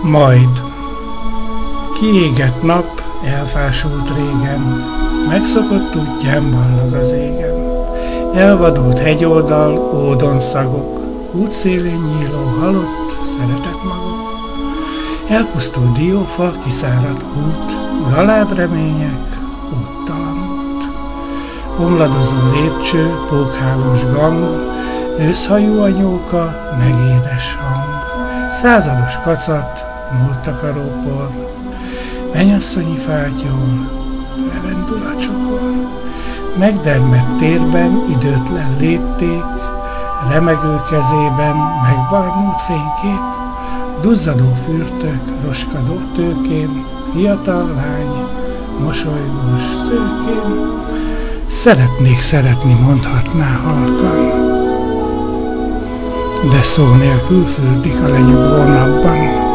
Majd. Kiégett nap, elfásult régen, megszokott útján ballag az égen. Elvadult hegyoldal, ódonszagok, útszélén nyíló halott, szeretett magok. Elpusztult diófa, kiszáradt kút, galád remények, úttalan út. Omladozó lépcső, pókhálós gang, őszhajú anyóka, megédes hang. Százados kacat, múlttakarópor, mennyasszonyi fátyol, levendula csokor. Megdermedt térben időtlen lépték, remegő kezében megbarnult fénykép, duzzadó fürtök, roskadó tőkén, fiatal lány, mosolygós szőkén. Szeretnék szeretni, mondhatná halkan, de szó nélkül fürdik a lenyugvó napban.